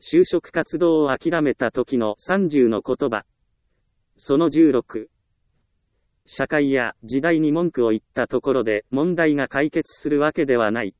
就職活動を諦めた時の30の言葉。その16。社会や時代に文句を言ったところで問題が解決するわけではない。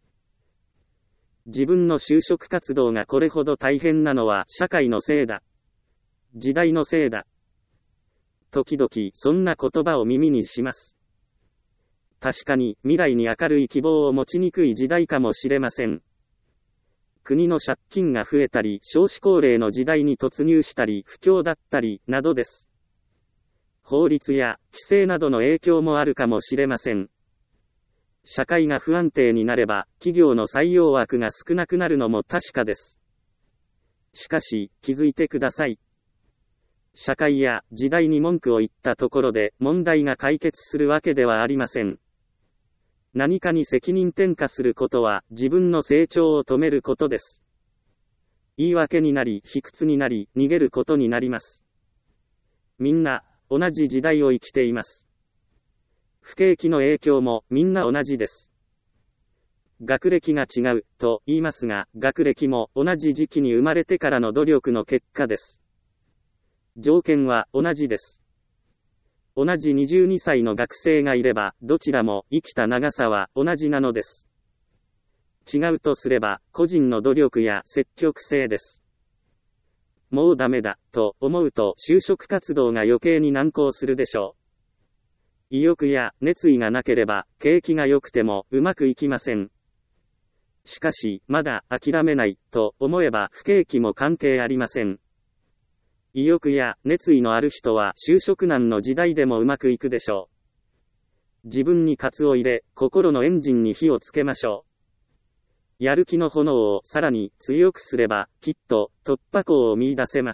自分の就職活動がこれほど大変なのは社会のせいだ。時代のせいだ。時々そんな言葉を耳にします。確かに未来に明るい希望を持ちにくい時代かもしれません。国の借金が増えたり、少子高齢の時代に突入したり、不況だったり、などです。法律や規制などの影響もあるかもしれません。社会が不安定になれば、企業の採用枠が少なくなるのも確かです。しかし、気づいてください。社会や時代に文句を言ったところで問題が解決するわけではありません。何かに責任転嫁することは自分の成長を止めることです。言い訳になり、卑屈になり、逃げることになります。みんな、同じ時代を生きています。不景気の影響もみんな同じです。学歴が違うと言いますが、学歴も同じ時期に生まれてからの努力の結果です。条件は同じです。同じ22歳の学生がいれば、どちらも生きた長さは同じなのです。違うとすれば、個人の努力や積極性です。もうダメだ、と思うと就職活動が余計に難航するでしょう。意欲や熱意がなければ、景気が良くてもうまくいきません。しかし、まだ諦めない、と思えば不景気も関係ありません。意欲や熱意のある人は就職難の時代でもうまくいくでしょう。自分に喝を入れ、心のエンジンに火をつけましょう。やる気の炎をさらに強くすれば、きっと突破口を見出せます。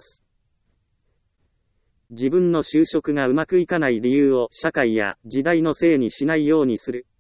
自分の就職がうまくいかない理由を社会や時代のせいにしないようにする。